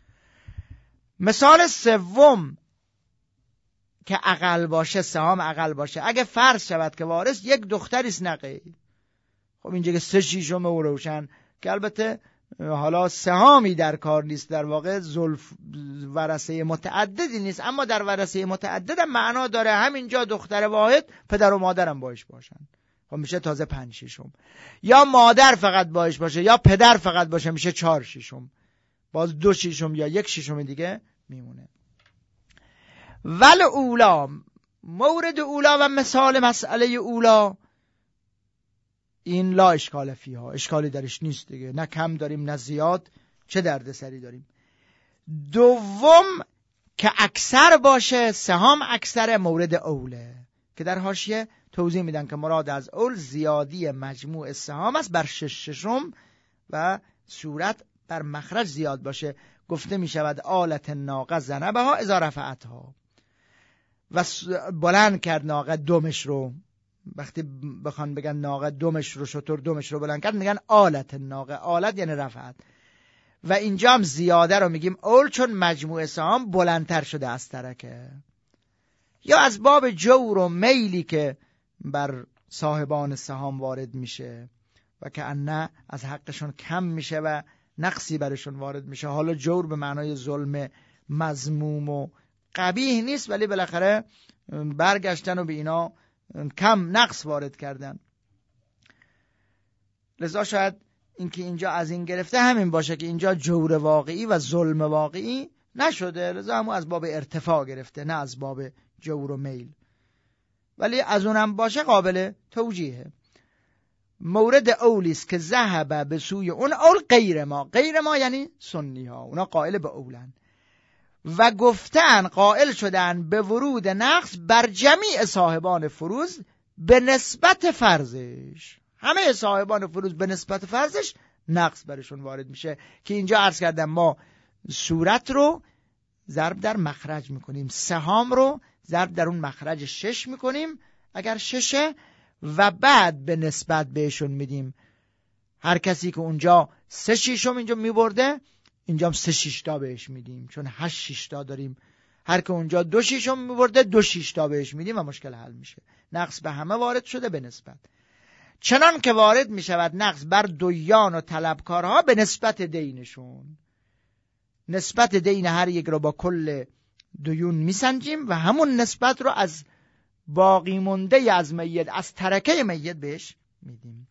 مثال سوم که اقل باشه، سهام اقل باشه، اگه فرض شود که وارث 1 دختری است نه غیر. خب اینجا که 3/6 و روشن که البته حالا سهامی در کار نیست، در واقع ورثه متعددی نیست، اما در ورثه متعدد معنا داره. همینجا دختر واحد پدر و مادرم باش باشن، خب میشه تازه 5/6. یا مادر فقط باش باشه یا پدر فقط باشه، میشه 4/6، باز 2/6 یا 1/6 دیگه میمونه. ول اولا، مورد اولا و مثال مسئله اولا، این لا اشکال فیها، اشکالی درش نیست دیگه، نه کم داریم نه زیاد، چه دردسری داریم. دوم که اکثر باشه، سهام اکثر، مورد اوله که در حاشیه توضیح میدن که مراد از اول زیادی مجموع سهام است بر 6/6 و صورت بر مخرج زیاد باشه. گفته میشود آلت ناقه زنبها اذا رفعتها، و بلند کرد ناقه دمش رو. وقتی بخوان بگن ناقه دمش رو، شتر دمش رو بلند کرد، میگن آلت ناقه، آلت یعنی رفعت. و اینجا هم زیاده رو میگیم اول، چون مجموع سهام بلندتر شده از ترکه. یا از باب جور و میلی که بر صاحبان سهام وارد میشه و که انه از حقشون کم میشه و نقصی برشون وارد میشه. حالا جور به معنای ظلم مذموم و قبیح نیست، ولی بالاخره برگشتن و به اینا کم نقص وارد کردن. لذا شاید اینکه اینجا از این گرفته همین باشه که اینجا جور واقعی و ظلم واقعی نشده، لذا همون از باب ارتفاع گرفته، نه از باب جور و میل. ولی از اونم باشه قابل توجیهه. مورد اولیست که ذهب به سوی اون اول غیر ما یعنی سنی ها، اونا قائل به اولن و گفتن قائل شدن به ورود نقص بر جمیع صاحبان فروز به نسبت فرضش. همه صاحبان فروز به نسبت فرضش نقص برشون وارد میشه، که اینجا عرض کردم ما صورت رو ضرب در مخرج میکنیم، سهام رو ضرب در اون مخرج 6 میکنیم اگر 6، و بعد به نسبت بهشون میدیم. هر کسی که اونجا 3/6 اینجا میبرده، اینجا هم 3/6 بهش میدیم، چون 8/6 داریم. هر که اونجا 2/6 میبرده 2/6 بهش میدیم و مشکل حل میشه. نقص به همه وارد شده به نسبت. چنان که وارد میشود نقص بر دیان و طلبکارها به نسبت دینشون. نسبت دین هر یک رو با کل دیون میسنجیم و همون نسبت رو از باقی مونده از میت، از ترکه میت بهش میدیم.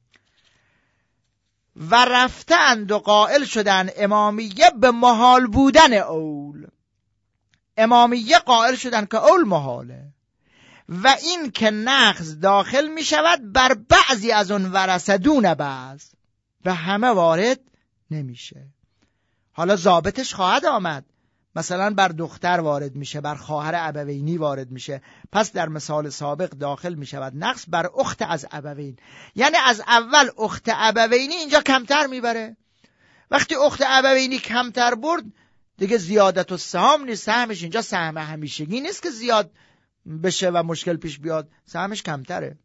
و رفتند و قائل شدن امامیه به محال بودن اول. امامیه قائل شدن که اول محاله و این که نقض داخل می شود بر بعضی از اون ورثه دون بعض، به همه وارد نمیشه. حالا ضابطش خواهد آمد، مثلا بر دختر وارد میشه، بر خواهر ابوینی وارد میشه. پس در مثال سابق داخل میشود نقص بر اخت از ابوین، یعنی از اول اخت ابوینی اینجا کمتر میبره. وقتی اخت ابوینی کمتر برد دیگه زیادت و سهام نیست، سهمش اینجا سهم همیشگی نیست که زیاد بشه و مشکل پیش بیاد، سهمش کمتره.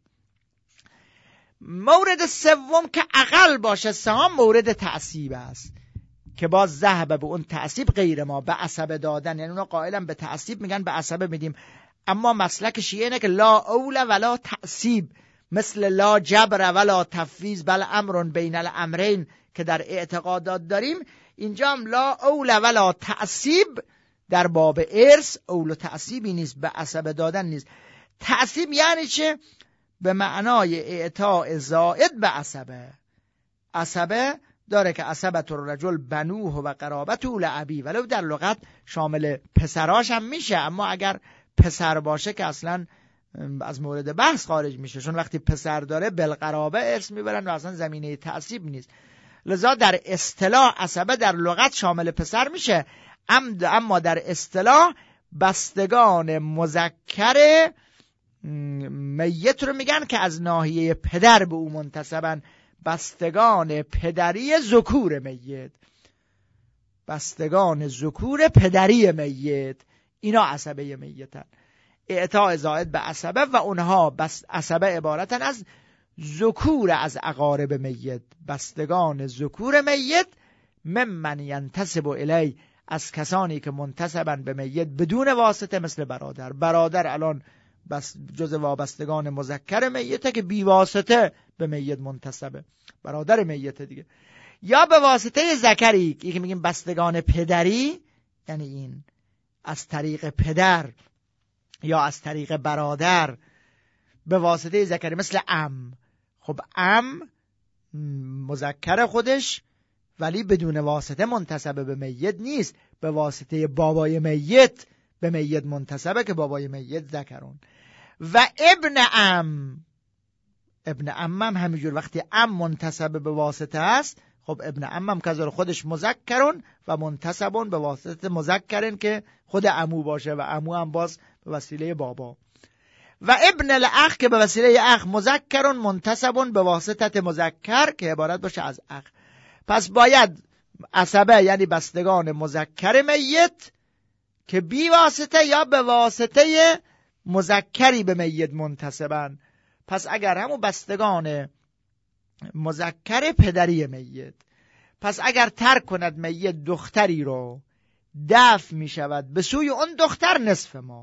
مورد سوم که اقل باشه سهام مورد تعصیب است که باز ذهب به اون تعصیب غیر ما به عصبه دادن، یعنی اونا قائلا به تعصیب میگن به عصبه میدیم، اما مسلک شیعه اینه که لا اول ولا تعصیب، مثل لا جبر ولا تفویض بل امر بین الامرین که در اعتقادات داریم، اینجا هم لا اول ولا تعصیب در باب ارث اول و تعصیبی نیست، به عصبه دادن نیست. تعصیب یعنی چه؟ به معنای اعطاء زائد به عصبه. عصبه داره که عصبت الرجل بنوه و قرابته لعبی، ولو در لغت شامل پسراش هم میشه، اما اگر پسر باشه که اصلا از مورد بحث خارج میشه، چون وقتی پسر داره بالقرابه ارث میبرن و اصلا زمینه تعصیب نیست. لذا در اصطلاح عصبه در لغت شامل پسر میشه، اما در اصطلاح بستگان مذکر میت رو میگن که از ناحیه پدر به او منتسبن، بستگان پدری ذکور میت، بستگان ذکور پدری میت، اینا عصبه میتن. اعطاء زائد به عصبه و اونها عصبه عبارتن از ذکور از اقارب میت، بستگان ذکور میت، ممن ینتسب الی، از کسانی که منتسبن به میت بدون واسطه، مثل برادر. برادر الان بس جز وابستگان مذکر میته که بی واسطه به میت منتسبه، برادر میته دیگه. یا به واسطه ذکری که میگیم بستگان پدری، یعنی این از طریق پدر یا از طریق برادر به واسطه ذکری، مثل عم. خب عم مذکر خودش ولی بدون واسطه منتسب به میت نیست، به واسطه بابای میت به میت منتسبه که بابای میت ذکرون. و ابن عم، ابن عم هم همینجور، وقتی عم منتسب به واسطه است، خب ابن عم هم که خودش مذکرون و منتسبون به واسطه مذکرن که خود عمو باشه و عمو هم باز به وسیله بابا. و ابن الاخ که به وسیله اخ مذکرون منتسبون به واسطه مذکر که عبارت باشه از اخ. پس باید عصبه یعنی بستگان مذکر میت که بی واسطه یا به واسطه مذکری به میت منتسبن. پس اگر همون بستگان مذکر پدری میت، پس اگر ترک کند میت دختری رو، دفع می شود به سوی اون دختر نصف مال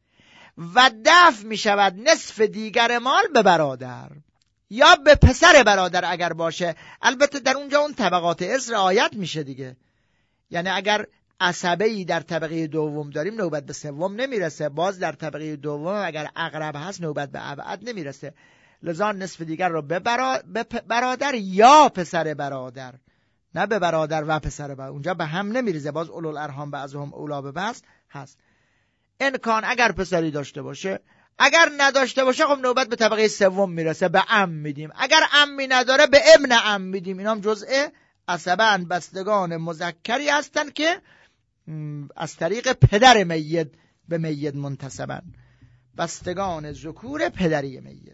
و دفع می شود نصف دیگر مال به برادر یا به پسر برادر اگر باشه. البته در اونجا اون طبقات ارث رعایت میشه دیگه، یعنی اگر عصبه‌ای در طبقه دوم داریم نوبت به سوم نمیرسه، باز در طبقه دوم اگر اقرب هست نوبت به ابعد نمیرسه. لذا نصف دیگر رو به برادر یا پسر برادر، نه به برادر و پسر برادر، اونجا به هم نمیریزه، باز اولو الارحام بعضهم اولی ببعض هست. امکان اگر پسری داشته باشه، اگر نداشته باشه خب نوبت به طبقه سوم میرسه، به عم میدیم. اگر عمی نداره به ابن عم میدیم. اینا هم جزء عصبه بستگان مذکری هستن که از طریق پدر میت به میت منتسبن، بستگان ذکور پدری میت.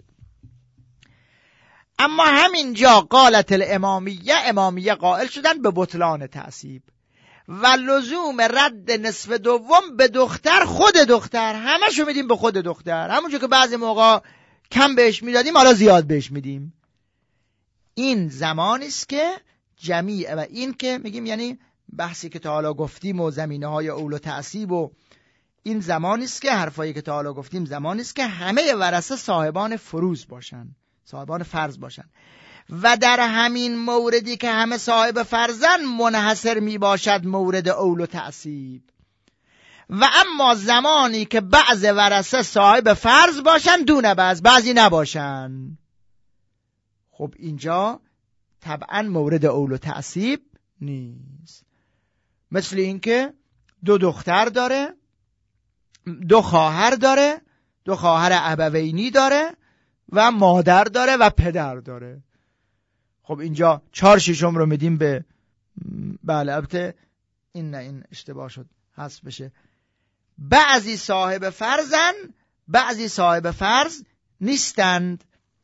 اما همینجا قالت الامامیه قائل شدن به بطلان تعصیب و لزوم رد نصف دوم به دختر، خود دختر، همه شو میدیم به خود دختر، همونجور که بعضی موقع کم بهش میدادیم حالا زیاد بهش میدیم. این زمانی است که جمیع، و این که میگیم یعنی بحثی که تا حالا گفتیم و زمینه های اول و تعصیب، و این زمانی است که حرفایی که تا حالا گفتیم زمانی است که همه ورثه صاحبان فروض باشن، صاحبان فرض باشن، و در همین موردی که همه صاحب فرزن منحصر می باشد مورد اول و تعصیب. و اما زمانی که بعض ورثه صاحب فرض باشن دون بعضی نباشن. خب اینجا طبعا مورد اول و تعصیب نیست. مثل این که 2 دختر داره، 2 خواهر داره، 2 خواهر ابوینی داره و مادر داره و پدر داره. خب اینجا 4/6 رو میدیم به البته این اشتباه شد، حذف بشه. بعضی صاحب فرضن، بعضی صاحب فرض نیستند.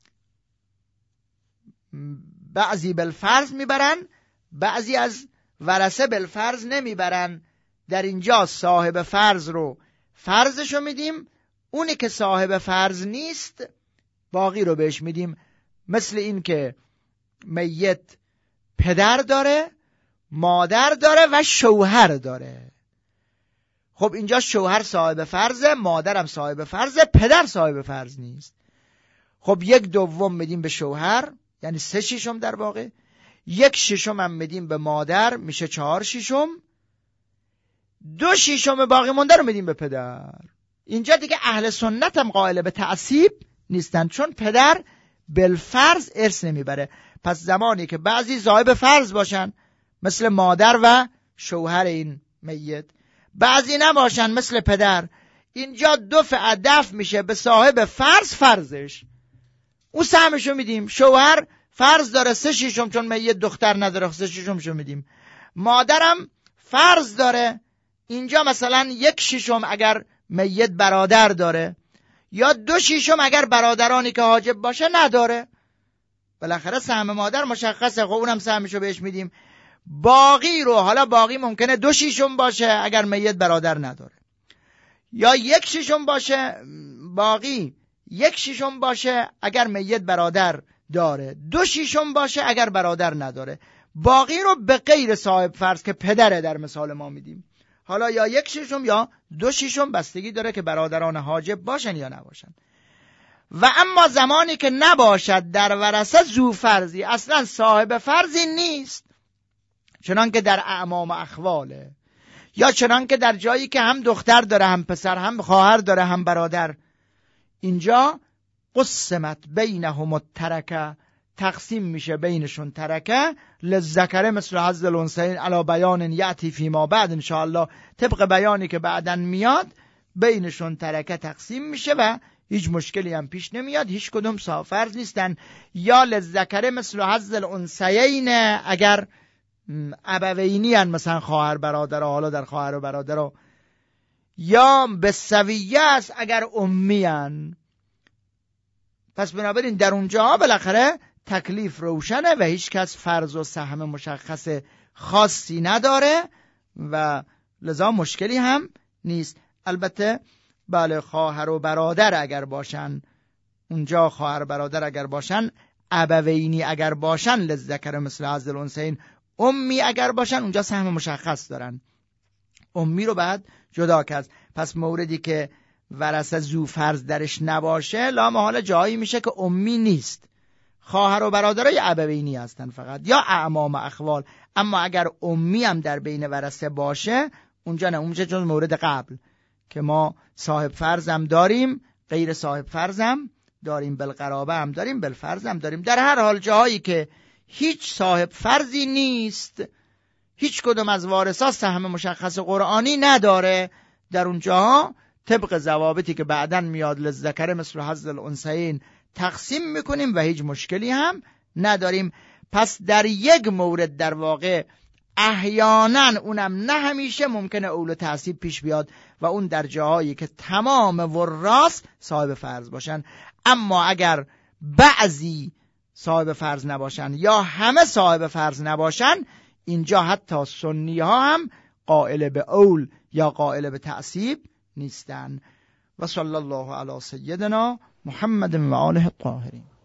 بعضی بالفرض میبرن، بعضی از ورثه بالفرض نمیبرن. در اینجا صاحب فرض رو فرضشو میدیم، اونی که صاحب فرض نیست باقی رو بهش میدیم. مثل این که میت پدر داره، مادر داره و شوهر داره. خب اینجا شوهر صاحب فرضه، مادرم صاحب فرضه، پدر صاحب فرض نیست. خب 1/2 میدیم به شوهر، یعنی 3/6 در واقع. 1/6 هم میدیم به مادر، میشه 4/6. 2/6 باقی مونده رو میدیم به پدر. اینجا دیگه اهل سنت هم قائل به تعصیب نیستن، چون پدر بالفرض ارث نمیبره. پس زمانی که بعضی صاحب فرض باشن مثل مادر و شوهر این میت، بعضی نباشن مثل پدر، اینجا 2 دفع میشه به صاحب فرضش، اون سهمشو میدیم. شوهر فرض داره 3/6 چون میت دختر نداره، 3/6 میدیم. مادرم فرض داره، اینجا مثلا 1/6 اگر میت برادر داره، یا 2/6 اگر برادرانی که حاجب باشه نداره. بالاخره سهم مادر مشخصه، خب اونم سهمشو بهش میدیم. باقی رو، حالا باقی ممکنه 2/6 باشه اگر میت برادر نداره، یا 1/6 باشه، باقی 1/6 باشه اگر میت برادر داره، 2/6 باشه اگر برادر نداره. باقی رو به غیر صاحب فرض که پدره در مثال ما میدیم. حالا یا 1/6 یا 2/6 بستگی داره که برادران حاجب باشن یا نباشن. و اما زمانی که نباشد در ورثه ذو فرضی، اصلا صاحب فرضی نیست، چنان که در اعمام و اخواله، یا چنان که در جایی که هم دختر داره، هم پسر، هم خواهر داره، هم برادر، اینجا قسمت بینهم الترکه، تقسیم میشه بینشون ترکه، للذکر مثل حظ الانثیین علی بیان یأتی فیما بعد ان شاء الله، طبق بیانی که بعدن میاد بینشون ترکه تقسیم میشه و هیچ مشکلی هم پیش نمیاد، هیچ کدوم صاحب فرض نیستن. یا للذکر مثل حظ الانثیین اگر ابوینی ان، مثلا خواهر برادر، حالا در خواهر و برادر، یا به سویه است اگر امی ان. پس بنابراین در اونجا بالاخره تکلیف روشنه و هیچ کس فرض و سهم مشخص خاصی نداره و لذا مشکلی هم نیست. البته بله، خواهر و برادر اگر باشن، اونجا خواهر برادر اگر باشن، ابوینی اگر باشن للذکر مثل حظ الانثیین، امی اگر باشن اونجا سهم مشخص دارن، امی رو بعد جدا کرد. پس موردی که ورثه ذو فرض درش نباشه لامحاله جایی میشه که امی نیست، خواهر و برادرای ابوینی هستن فقط، یا اعمام و اخوال. اما اگر امی هم در بین ورثه باشه اونجا نه، اون میشه جز مورد قبل که ما صاحب فرض هم داریم، غیر صاحب فرض هم داریم، بالقرابه هم داریم، بالفرض هم داریم. در هر حال جایی که هیچ صاحب فرضی نیست، هیچ کدوم از وارثا سهم مشخص قرآنی نداره، در اونجاها طبق ضوابطی که بعداً میاد للذکر مثل حظ الانثیین تقسیم میکنیم و هیچ مشکلی هم نداریم. پس در یک مورد در واقع احیانا، اونم نه همیشه، ممکنه اول تعصیب پیش بیاد و اون در جاهایی که تمام وراث صاحب فرض باشن. اما اگر بعضی صاحب فرض نباشن یا همه صاحب فرض نباشن، اینجا حتی سنی ها هم قائل به اول یا قائل به تعصیب نیستن. و صلی الله علی سیدنا محمد و آله الطاهرین.